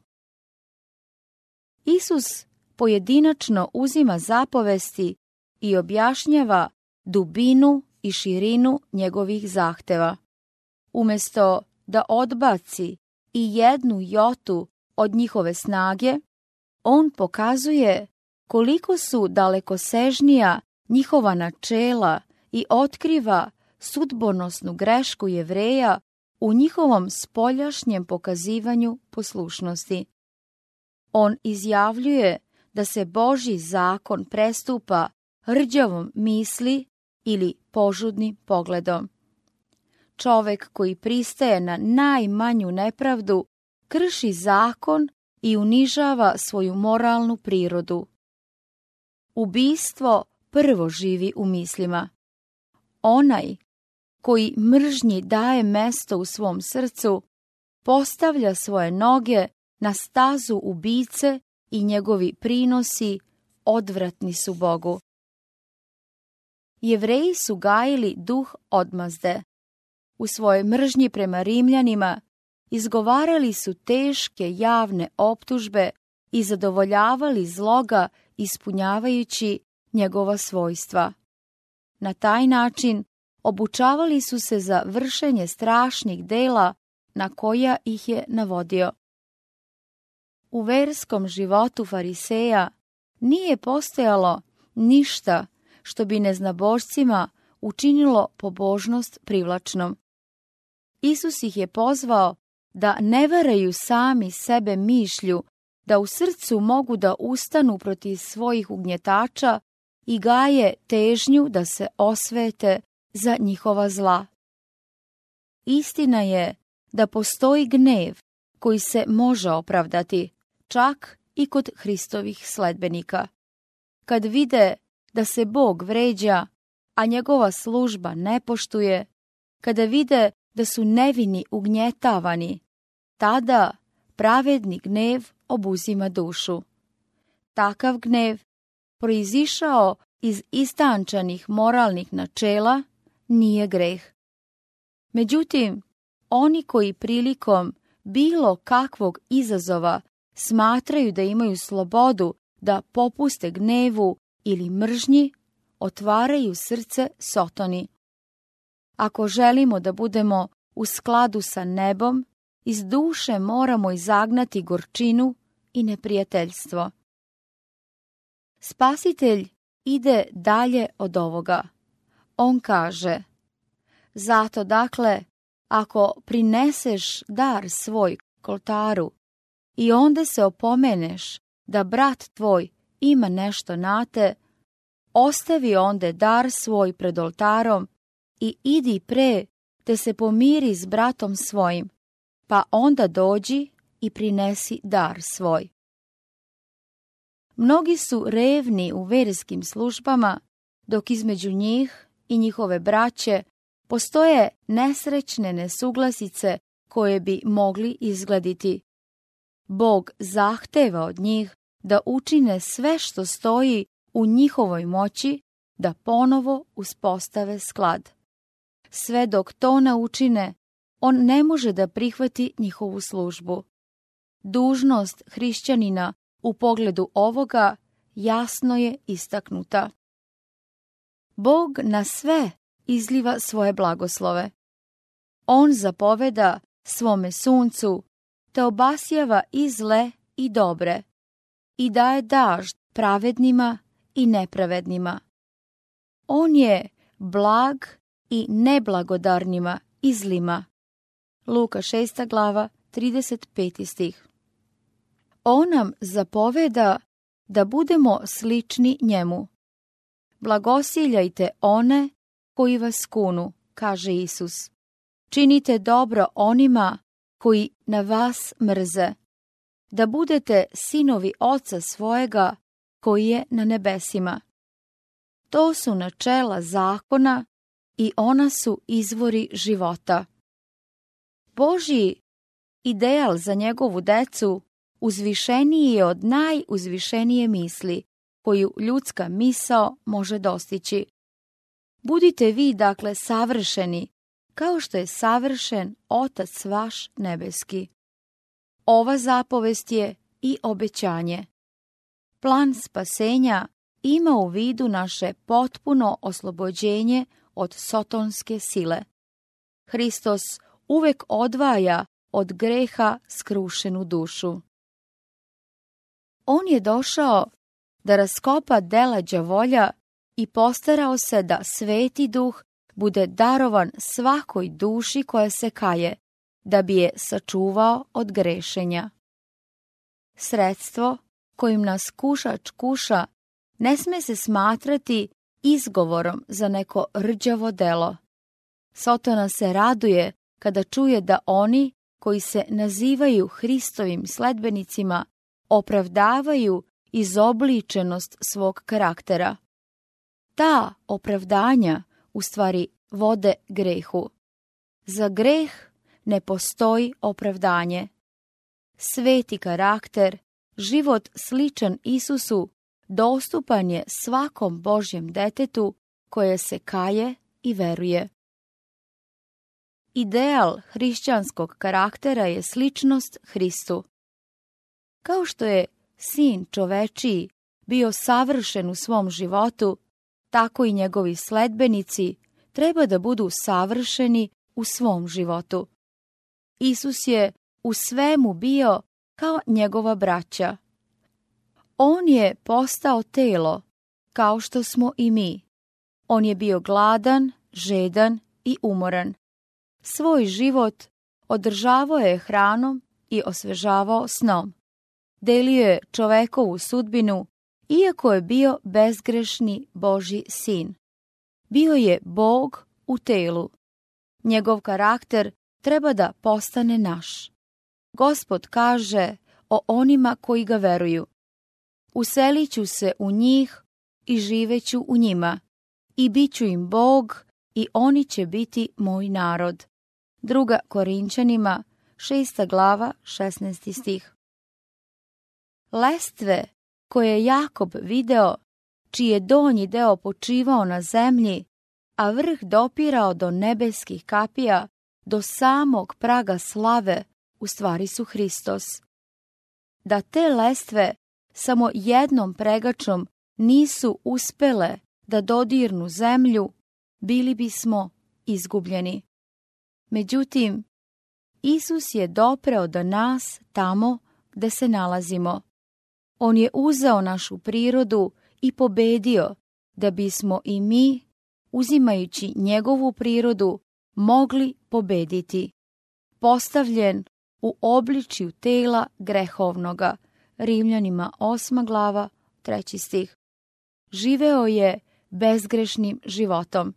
Isus pojedinačno uzima zapovesti i objašnjava dubinu i širinu njegovih zahteva. Umjesto da odbaci i jednu jotu od njihove snage, on pokazuje koliko su dalekosežnija njihova načela i otkriva sudbonosnu grešku Jevreja u njihovom spoljašnjem pokazivanju poslušnosti. On izjavljuje da se Božji zakon prestupa rđavom misli ili požudnim pogledom. Čovek koji pristaje na najmanju nepravdu krši zakon i unižava svoju moralnu prirodu. Ubistvo prvo živi u mislima. Onaj koji mržnji daje mesto u svom srcu, postavlja svoje noge na stazu ubice i njegovi prinosi odvratni su Bogu. Jevreji su gajili duh odmazde. U svojoj mržnji prema Rimljanima izgovarali su teške javne optužbe i zadovoljavali zloga ispunjavajući njegova svojstva. Na taj način obučavali su se za vršenje strašnih dela na koja ih je navodio. U verskom životu fariseja nije postojalo ništa što bi neznabošcima učinilo pobožnost privlačnom. Isus ih je pozvao da ne varaju sami sebe mišlju, da u srcu mogu da ustanu protiv svojih ugnjetača i gaje težnju da se osvete za njihova zla. Istina je da postoji gnev koji se može opravdati, čak i kod Hristovih sledbenika. Kad vide da se Bog vređa, a njegova služba ne poštuje, kada vide da su nevini ugnjetavani, tada pravedni gnev obuzima dušu. Takav gnev, proizišao iz istančanih moralnih načela, nije greh. Međutim, oni koji prilikom bilo kakvog izazova smatraju da imaju slobodu da popuste gnevu ili mržnji, otvaraju srce Sotoni. Ako želimo da budemo u skladu sa nebom, iz duše moramo izagnati gorčinu i neprijateljstvo. Spasitelj ide dalje od ovoga. On kaže: zato dakle, ako prineseš dar svoj k oltaru i onda se opomeneš da brat tvoj ima nešto na te, ostavi onda dar svoj pred oltarom i idi pre te se pomiri s bratom svojim, pa onda dođi i prinesi dar svoj. Mnogi su revni u verskim službama, dok između njih i njihove braće postoje nesrećne nesuglasice koje bi mogli izgladiti. Bog zahteva od njih da učine sve što stoji u njihovoj moći da ponovo uspostave sklad. Sve dok to ne učine, on ne može da prihvati njihovu službu. Dužnost hrišćanina u pogledu ovoga jasno je istaknuta. Bog na sve izliva svoje blagoslove. On zapoveda svome suncu te obasjava i zle i dobre i daje dažd pravednima i nepravednima. On je blag i neblagodarnima i zlima. Luka 6. glava, 35. stih. On nam zapoveda da budemo slični njemu. Blagosiljajte one koji vas kunu, kaže Isus. Činite dobro onima koji na vas mrze, da budete sinovi Oca svojega koji je na nebesima. To su načela zakona i ona su izvori života. Božji ideal za njegovu decu uzvišeniji je od najuzvišenije misli koju ljudska misao može dostići. Budite vi, dakle, savršeni, kao što je savršen Otac vaš nebeski. Ova zapovest je i obećanje. Plan spasenja ima u vidu naše potpuno oslobođenje od sotonske sile. Hristos uvek odvaja od greha skrušenu dušu. On je došao da raskopa dela đavolja i postarao se da Sveti Duh bude darovan svakoj duši koja se kaje, da bi je sačuvao od grešenja. Sredstvo kojim nas kušač kuša ne sme se smatrati izgovorom za neko rđavo delo. Sotona se raduje kada čuje da oni koji se nazivaju Hristovim sledbenicima opravdavaju izobličenost svog karaktera. Ta opravdanja u stvari vode grehu. Za greh ne postoji opravdanje. Sveti karakter, život sličan Isusu, dostupan je svakom Božjem detetu koje se kaje i veruje. Ideal hrišćanskog karaktera je sličnost Hristu. Kao što je Sin čovečiji bio savršen u svom životu, tako i njegovi sledbenici treba da budu savršeni u svom životu. Isus je u svemu bio kao njegova braća. On je postao telo, kao što smo i mi. On je bio gladan, žedan i umoran. Svoj život održavao je hranom i osvežavao snom. Delio je čovekovu sudbinu, iako je bio bezgrešni Božji sin. Bio je Bog u telu. Njegov karakter treba da postane naš. Gospod kaže o onima koji ga veruju: uselit ću se u njih i živeću u njima, i bit ću im Bog, i oni će biti moj narod. 2. Korinćanima, 6. glava, 16. stih. Lestve koje je Jakob video, čiji je donji deo počivao na zemlji, a vrh dopirao do nebeskih kapija, do samog praga slave, u stvari su Hristos. Da te lestve samo jednom pregačom nisu uspele da dodirnu zemlju, bili bismo izgubljeni. Međutim, Isus je dopreo do nas tamo gde se nalazimo. On je uzeo našu prirodu i pobedio, da bismo i mi, uzimajući njegovu prirodu, mogli pobediti. Postavljen u obličju tela grehovnoga. Rimljanima 8. glava, 3. stih. Živeo je bezgrešnim životom.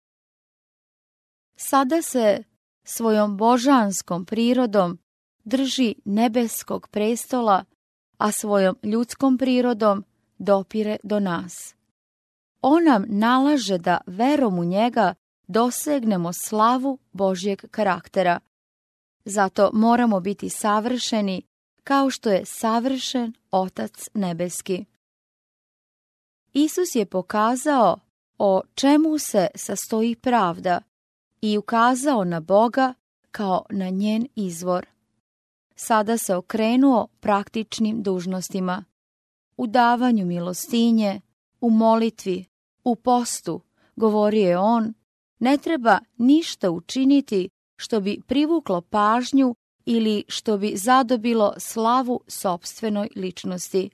Sada se svojom božanskom prirodom drži nebeskog prestola, a svojom ljudskom prirodom dopire do nas. On nam nalaže da verom u njega dosegnemo slavu Božjeg karaktera. Zato moramo biti savršeni kao što je savršen Otac nebeski. Isus je pokazao o čemu se sastoji pravda i ukazao na Boga kao na njen izvor. Sada se okrenuo praktičnim dužnostima. U davanju milostinje, u molitvi, u postu, govorio je on, ne treba ništa učiniti što bi privuklo pažnju ili što bi zadobilo slavu sopstvenoj ličnosti.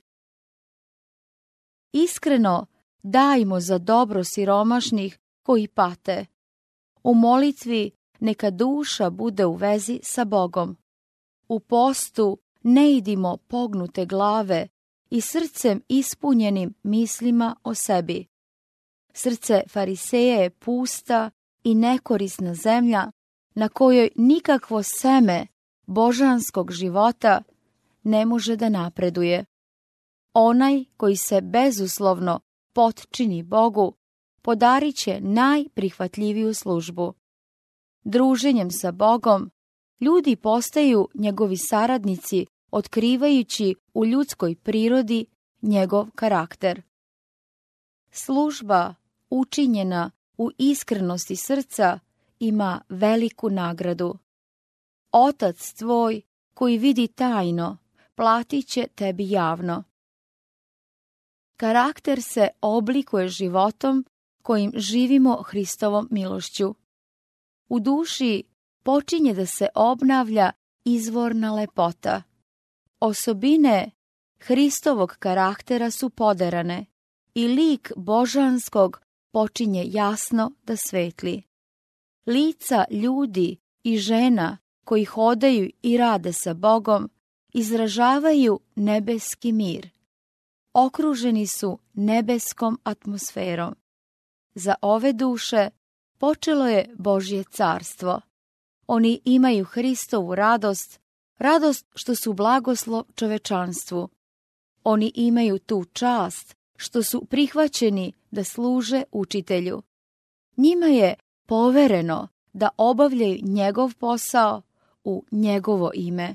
Iskreno dajmo za dobro siromašnih koji pate. U molitvi neka duša bude u vezi sa Bogom. U postu ne idimo pognute glave i srcem ispunjenim mislima o sebi. Srce fariseja je pusta i nekorisna zemlja na kojoj nikakvo seme božanskog života ne može da napreduje. Onaj koji se bezuslovno potčini Bogu podarit će najprihvatljiviju službu. Druženjem sa Bogom ljudi postaju njegovi saradnici, otkrivajući u ljudskoj prirodi njegov karakter. Služba učinjena u iskrenosti srca ima veliku nagradu. Otac tvoj koji vidi tajno, platit će tebi javno. Karakter se oblikuje životom kojim živimo Hristovom milošću. U duši počinje da se obnavlja izvorna lepota. Osobine Hristovog karaktera su poderane i lik božanskog počinje jasno da svetli. Lica ljudi i žena koji hodaju i rade sa Bogom izražavaju nebeski mir. Okruženi su nebeskom atmosferom. Za ove duše počelo je Božje carstvo. Oni imaju Hristovu radost, radost što su blagoslov čovečanstvu. Oni imaju tu čast što su prihvaćeni da služe učitelju. Njima je povereno da obavljaju njegov posao u njegovo ime.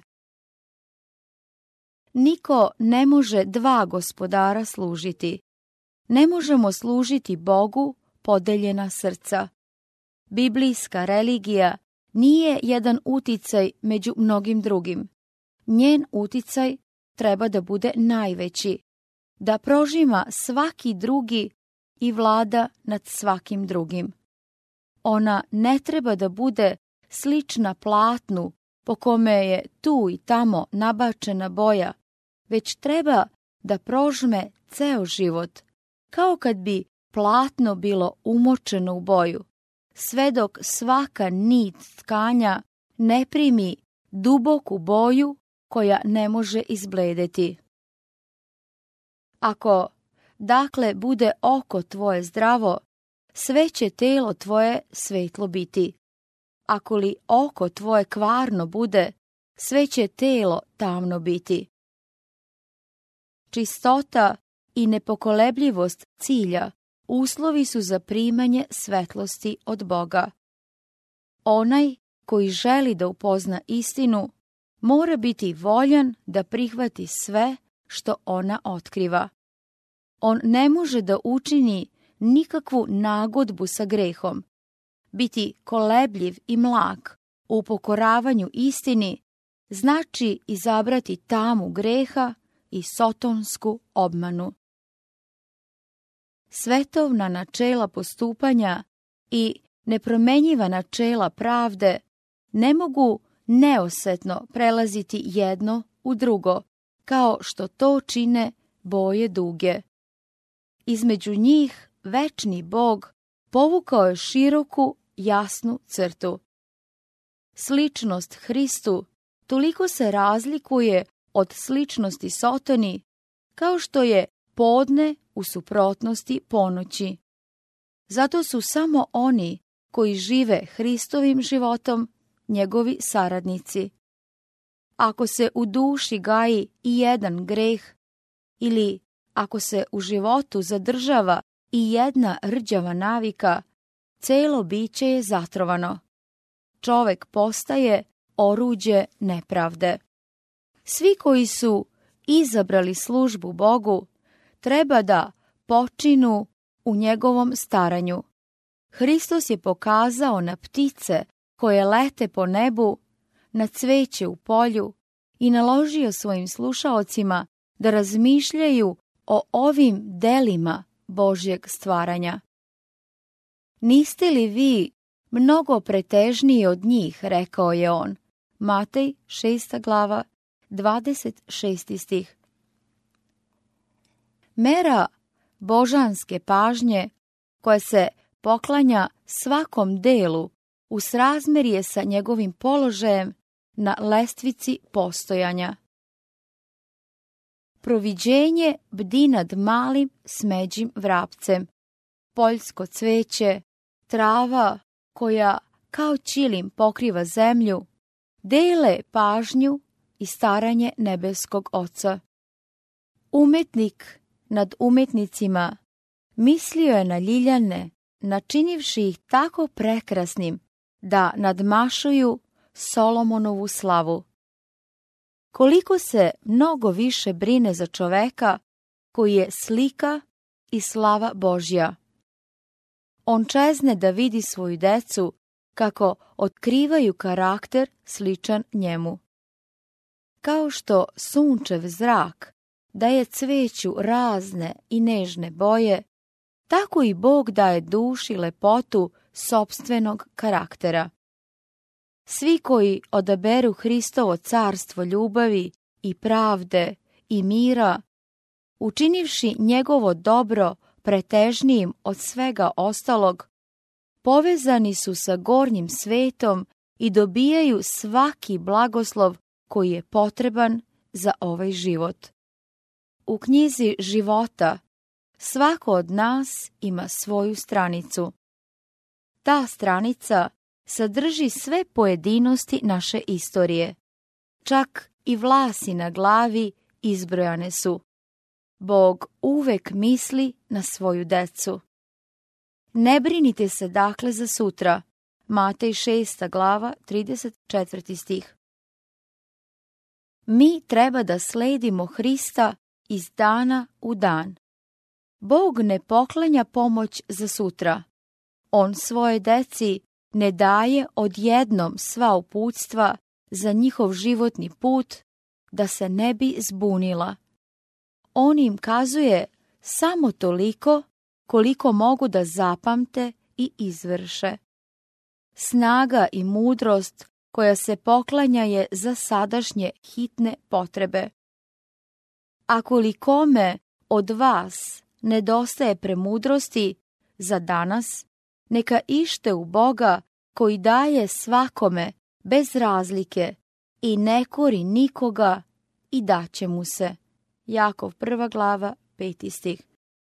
Niko ne može dva gospodara služiti. Ne možemo služiti Bogu podeljena srca. Biblijska religija nije jedan uticaj među mnogim drugim. Njen uticaj treba da bude najveći, da prožima svaki drugi i vlada nad svakim drugim. Ona ne treba da bude slična platnu po kome je tu i tamo nabačena boja, već treba da prožme ceo život, kao kad bi platno bilo umočeno u boju. sve dok svaka nit tkanja ne primi duboku boju koja ne može izbledeti. Ako, dakle, bude oko tvoje zdravo, sve će telo tvoje svetlo biti. Ako li oko tvoje kvarno bude, sve će telo tamno biti. Čistota i nepokolebljivost cilja uslovi su za primanje svetlosti od Boga. Onaj koji želi da upozna istinu, mora biti voljan da prihvati sve što ona otkriva. On ne može da učini nikakvu nagodbu sa grehom. Biti kolebljiv i mlak u pokoravanju istini znači izabrati tamu greha i sotonsku obmanu. Svetovna načela postupanja i nepromenjiva načela pravde ne mogu neosetno prelaziti jedno u drugo, kao što to čine boje duge. Između njih večni Bog povukao je široku, jasnu crtu. Sličnost Hristu toliko se razlikuje od sličnosti Sotoni, kao što je podne u suprotnosti ponoći. Zato su samo oni koji žive Hristovim životom njegovi saradnici. Ako se u duši gaji i jedan greh, ili ako se u životu zadržava i jedna rđava navika, celo biće je zatrovano. Čovek postaje oruđe nepravde. Svi koji su izabrali službu Bogu treba da počinu u njegovom staranju. Hristos je pokazao na ptice koje lete po nebu, na cveće u polju i naložio svojim slušaocima da razmišljaju o ovim delima Božjeg stvaranja. Niste li vi mnogo pretežniji od njih, rekao je on. Matej 6. glava, 26. stih. Mera božanske pažnje, koja se poklanja svakom delu, u srazmeri je sa njegovim položajem na lestvici postojanja. Proviđenje bdi nad malim smeđim vrapcem, poljsko cveće, trava koja kao ćilim pokriva zemlju, dele pažnju i staranje nebeskog Oca. Umetnik nad umetnicima mislio je na ljiljane, načinivši ih tako prekrasnim da nadmašuju Solomonovu slavu. Koliko se mnogo više brine za čoveka koji je slika i slava Božja. On čezne da vidi svoju decu kako otkrivaju karakter sličan njemu. Kao što sunčev zrak daje cveću razne i nežne boje, tako i Bog daje duši lepotu sopstvenog karaktera. Svi koji odaberu Hristovo carstvo ljubavi i pravde i mira, učinivši njegovo dobro pretežnijim od svega ostalog, povezani su sa gornjim svetom i dobijaju svaki blagoslov koji je potreban za ovaj život. U knjizi života svako od nas ima svoju stranicu. Ta stranica sadrži sve pojedinosti naše istorije. Čak i vlasi na glavi izbrojane su. Bog uvek misli na svoju decu. Ne brinite se dakle za sutra. Matej 6. glava, 34. stih. Mi treba da sledimo Hrista iz dana u dan. Bog ne poklanja pomoć za sutra. On svoje deci ne daje odjednom sva uputstva za njihov životni put da se ne bi zbunila. On im kazuje samo toliko koliko mogu da zapamte i izvrše. Snaga i mudrost koja se poklanja je za sadašnje hitne potrebe. Ako li kome od vas nedostaje premudrosti za danas, neka ište u Boga koji daje svakome bez razlike i ne kori nikoga i daće mu se. Jakov 1. glava 5. stih.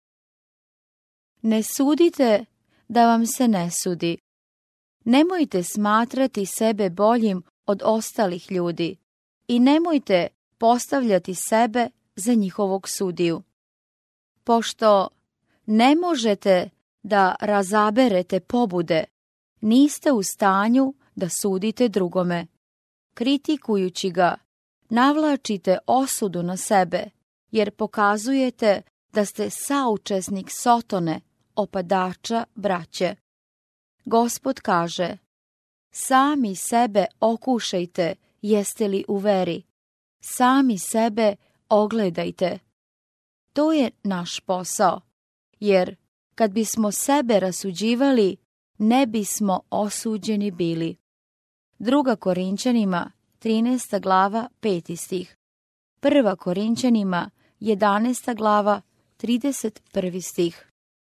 Ne sudite da vam se ne sudi. Nemojte smatrati sebe boljim od ostalih ljudi i nemojte postavljati sebe za njihovog sudiju. Pošto ne možete da razaberete pobude, niste u stanju da sudite drugome. Kritikujući ga, navlačite osudu na sebe, jer pokazujete da ste saučesnik Sotone, opadača braće. Gospod kaže, sami sebe okušajte, jeste li u veri. Sami sebe ogledajte. To je naš posao, jer kad bismo sebe rasuđivali, ne bismo osuđeni bili. 2. Korinćanima, 13. glava, 5. stih. 1. Korinćanima, 11. glava, 31. stih.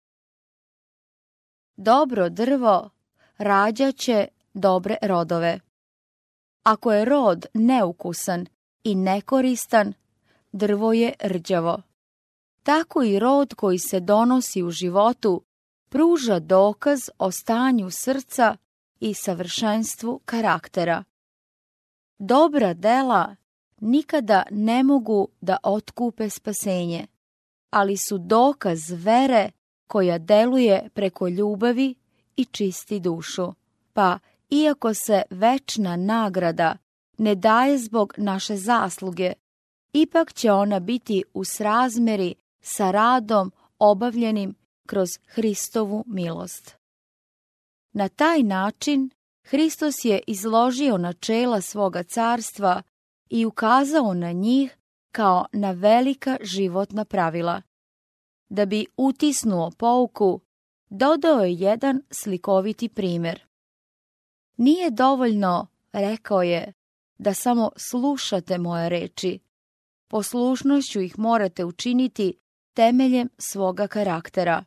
Dobro drvo rađaće dobre rodove. Ako je rod neukusan i nekoristan, drvo je rđavo. Tako i rod koji se donosi u životu pruža dokaz o stanju srca i savršenstvu karaktera. Dobra dela nikada ne mogu da otkupe spasenje, ali su dokaz vere koja deluje preko ljubavi i čisti dušu. Pa, iako se večna nagrada ne daje zbog naše zasluge, ipak će ona biti u srazmeri sa radom obavljenim kroz Hristovu milost. Na taj način Hristos je izložio načela svoga carstva i ukazao na njih kao na velika životna pravila. Da bi utisnuo pouku, dodao je jedan slikoviti primjer. Nije dovoljno, rekao je, da samo slušate moje reči. Poslušnošću ih morate učiniti temeljem svoga karaktera.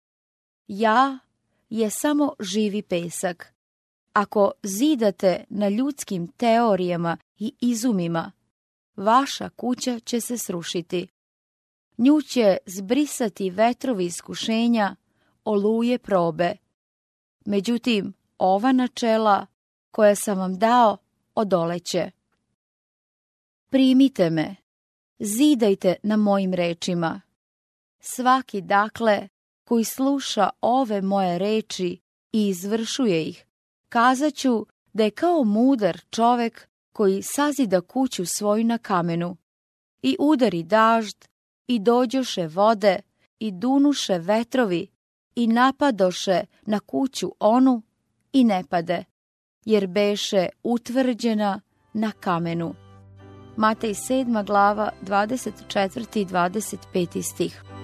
Ja je samo živi pesak. Ako zidate na ljudskim teorijama i izumima, vaša kuća će se srušiti. Nju će zbrisati vetrovi iskušenja, oluje probe. Međutim, ova načela koja sam vam dao odoleće. Primite me, zidajte na mojim rečima. Svaki, dakle, koji sluša ove moje reči i izvršuje ih, kazaću da je kao mudar čovek koji sazida kuću svoju na kamenu. I udari dažd, i dođoše vode, i dunuše vetrovi, i napadoše na kuću onu, i ne pade, jer beše utvrđena na kamenu. Matej 7. glava, 24. i 25. stih.